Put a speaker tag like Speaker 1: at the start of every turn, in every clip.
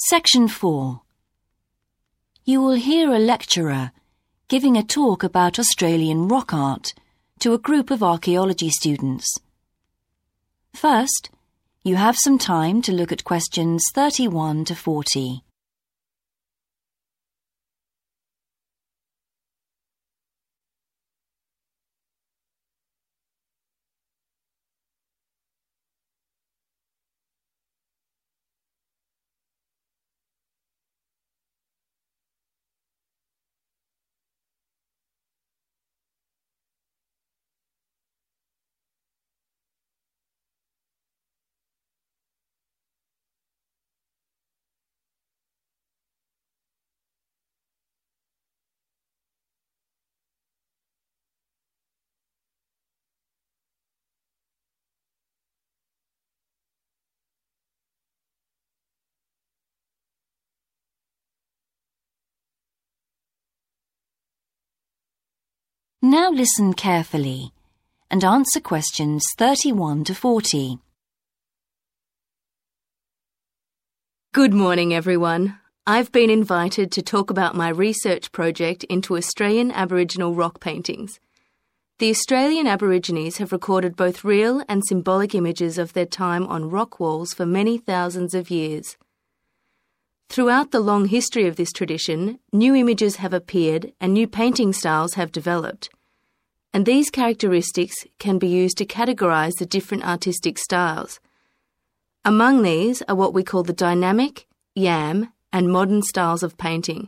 Speaker 1: Section 4. You will hear a lecturer giving a talk about Australian rock art to a group of archaeology students. First, you have some time to look at questions 31 to 40. Now listen carefully and answer questions 31 to 40.
Speaker 2: Good morning, everyone. I've been invited to talk about my research project into Australian Aboriginal rock paintings. The Australian Aborigines have recorded both real and symbolic images of their time on rock walls for many thousands of years. Throughout the long history of this tradition, new images have appeared and new painting styles have developed. And these characteristics can be used to categorise the different artistic styles. Among these are what we call the dynamic, yam, and modern styles of painting.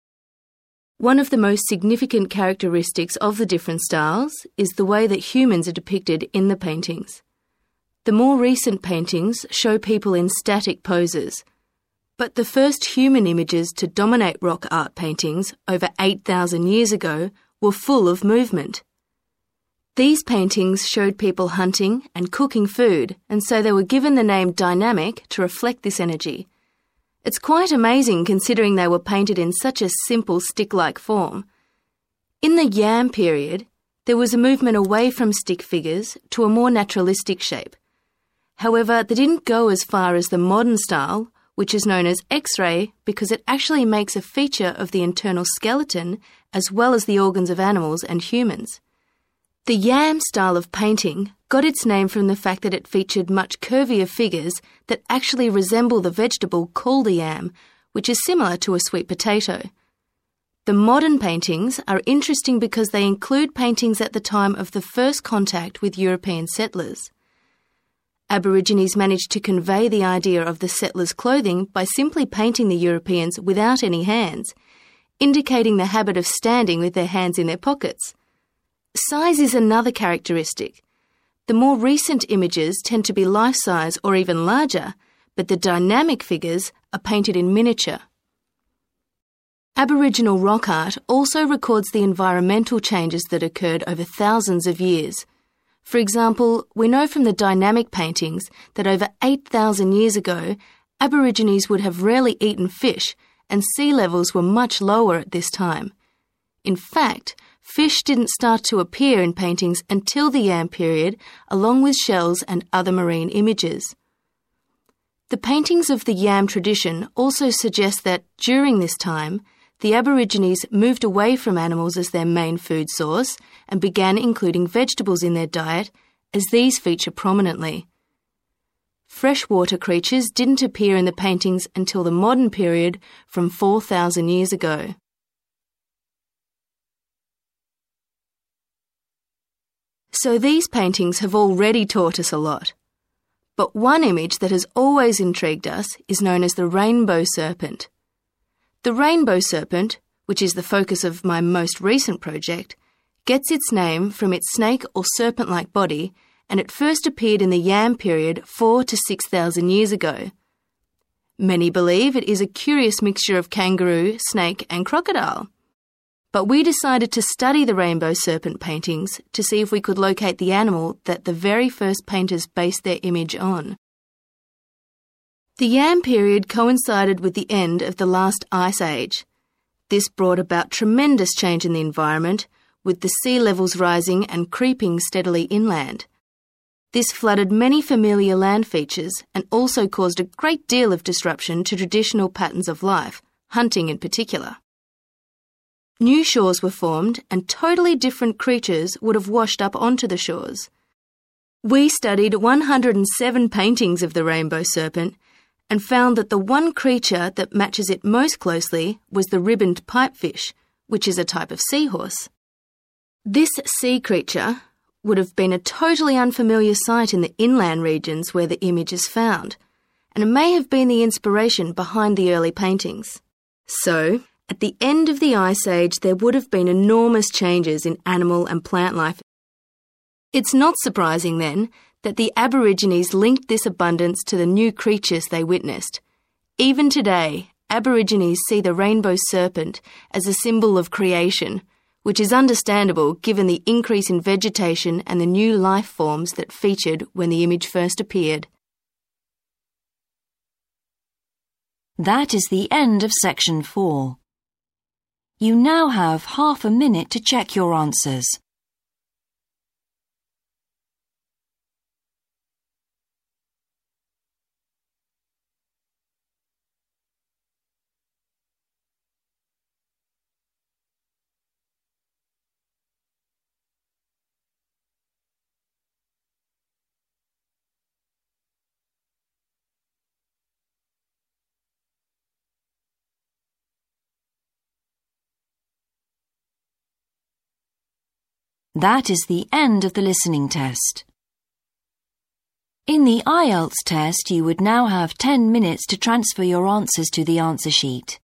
Speaker 2: One of the most significant characteristics of the different styles is the way that humans are depicted in the paintings. The more recent paintings show people in static poses, but the first human images to dominate rock art paintings over 8,000 years ago were full of movement. These paintings showed people hunting and cooking food, and so they were given the name dynamic to reflect this energy. It's quite amazing considering they were painted in such a simple stick-like form. In the yam period, there was a movement away from stick figures to a more naturalistic shape. However, they didn't go as far as the modern style, which is known as X-ray because it actually makes a feature of the internal skeleton as well as the organs of animals and humans. The yam style of painting got its name from the fact that it featured much curvier figures that actually resemble the vegetable called a yam, which is similar to a sweet potato. The modern paintings are interesting because they include paintings at the time of the first contact with European settlers. Aborigines managed to convey the idea of the settlers' clothing by simply painting the Europeans without any hands, indicating the habit of standing with their hands in their pockets. Size is another characteristic. The more recent images tend to be life-size or even larger, but the dynamic figures are painted in miniature. Aboriginal rock art also records the environmental changes that occurred over thousands of years. For example, we know from the dynamic paintings that over 8,000 years ago, Aborigines would have rarely eaten fish and sea levels were much lower at this time. In fact, fish didn't start to appear in paintings until the yam period, along with shells and other marine images. The paintings of the yam tradition also suggest that during this time, the Aborigines moved away from animals as their main food source and began including vegetables in their diet, as these feature prominently. Freshwater creatures didn't appear in the paintings until the modern period from 4,000 years ago. So these paintings have already taught us a lot. But one image that has always intrigued us is known as the rainbow serpent. The rainbow serpent, which is the focus of my most recent project, gets its name from its snake or serpent-like body, and it first appeared in the yam period 4,000 to 6,000 years ago. Many believe it is a curious mixture of kangaroo, snake and crocodile. But we decided to study the rainbow serpent paintings to see if we could locate the animal that the very first painters based their image on. The yam period coincided with the end of the last ice age. This brought about tremendous change in the environment, with the sea levels rising and creeping steadily inland. This flooded many familiar land features and also caused a great deal of disruption to traditional patterns of life, hunting in particular. New shores were formed and totally different creatures would have washed up onto the shores. We studied 107 paintings of the rainbow serpent and found that the one creature that matches it most closely was the ribboned pipefish, which is a type of seahorse. This sea creature would have been a totally unfamiliar sight in the inland regions where the image is found, and it may have been the inspiration behind the early paintings. So, at the end of the Ice Age, there would have been enormous changes in animal and plant life. It's not surprising, then, that the Aborigines linked this abundance to the new creatures they witnessed. Even today, Aborigines see the rainbow serpent as a symbol of creation, which is understandable given the increase in vegetation and the new life forms that featured when the image first appeared.
Speaker 1: That is the end of section 4. You now have half a minute to check your answers. That is the end of the listening test. In the IELTS test, you would now have 10 minutes to transfer your answers to the answer sheet.